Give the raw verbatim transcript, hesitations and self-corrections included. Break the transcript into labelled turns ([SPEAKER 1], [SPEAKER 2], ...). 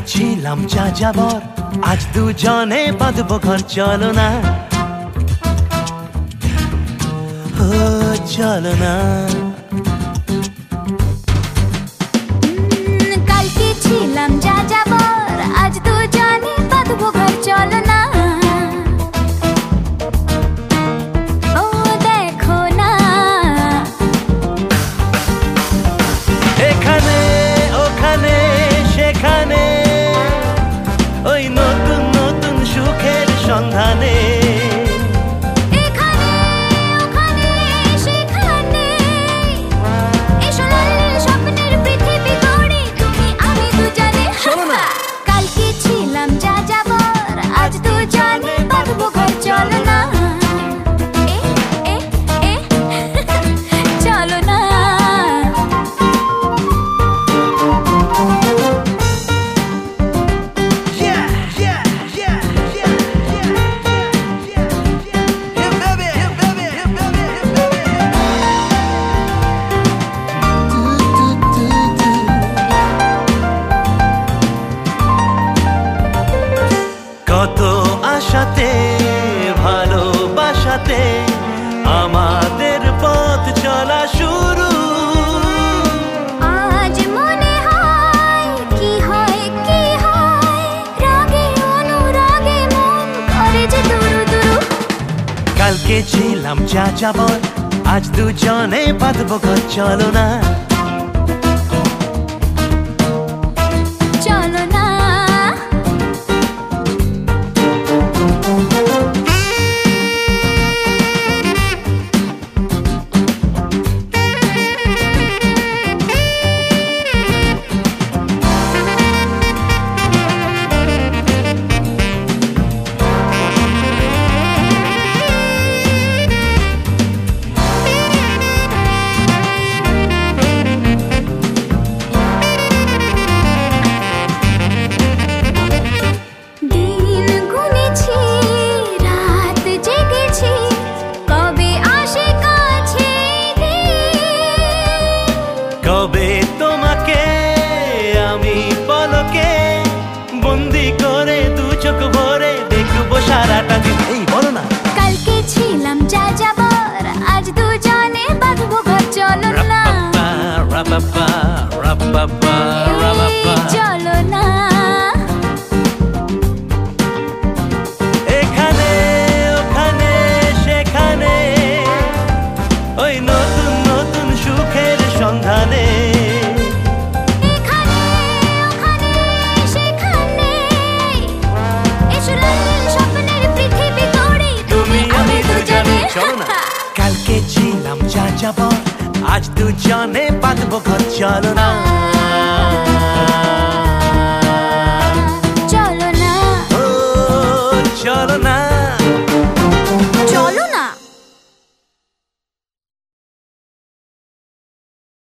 [SPEAKER 1] ছিলাম যাযাবর, আজ দুজনে বাঁধবো ঘর, চলো না ও চলো না।
[SPEAKER 2] কালকে ছিলাম যাযাবর, আজ দুজনে বাঁধবো ঘর, চলো না। ও দেখো না
[SPEAKER 1] এখানে ওখানে সেখানে ওই নতুন নতুন সুখের সন্ধানে।
[SPEAKER 2] এখানে ওখানে সেখানে এসো লালির স্বপ্নের পৃথিবী গড়ি, তুমি আমি দুজনে।
[SPEAKER 1] চলো না।
[SPEAKER 2] কালকে ছিলাম যাযাবর, আজ দুজনে বাঁধবো ঘর, চলো না। এ এ এ চলো না।
[SPEAKER 1] Yeah, yeah, yeah, yeah, yeah, yeah, yeah, yeah. Yeah, baby, yeah, baby, yeah, baby, yeah, baby. Do, do, do, do. কত আশাতে ভালোবাসাতে আমাদের পথ চলা শুরু।
[SPEAKER 2] আজ মনে হয় কি হয় কি হয়, রাগে অনুরাগে মন করে যে দুরু দুরু।
[SPEAKER 1] কালকে ছিলাম যাযাবর, আজ দুজনে বাঁধবো ঘর, চলো না
[SPEAKER 2] চলো না। দিন গুনেছি, রাত জেগেছি, কবে আসে কাছে দিন।
[SPEAKER 1] কবে তোমাকে আমি পলকে বন্দি করে দু চোখ ভরে দেখবো সারাটা দিন। এই বলো না।
[SPEAKER 2] কালকে ছিলাম যাযাবর, আজ দুজনে বাঁধবো ঘর, চলো না।
[SPEAKER 1] রাপাপা, রাপাপা, রাপাপা।
[SPEAKER 2] এই চলো না।
[SPEAKER 1] এখানে ওখানে সেখানে ওই নতুন নতুন সুখের সন্ধানে।
[SPEAKER 2] এখানে ওখানে সেখানে এসো লালির স্বপ্নের পৃথিবী গড়ি, তুমি আমি দুজনে।
[SPEAKER 1] চলো না। কালকে ছিলাম যাযাবর, আজ দুজনে বাঁধবো ঘর, চলো না।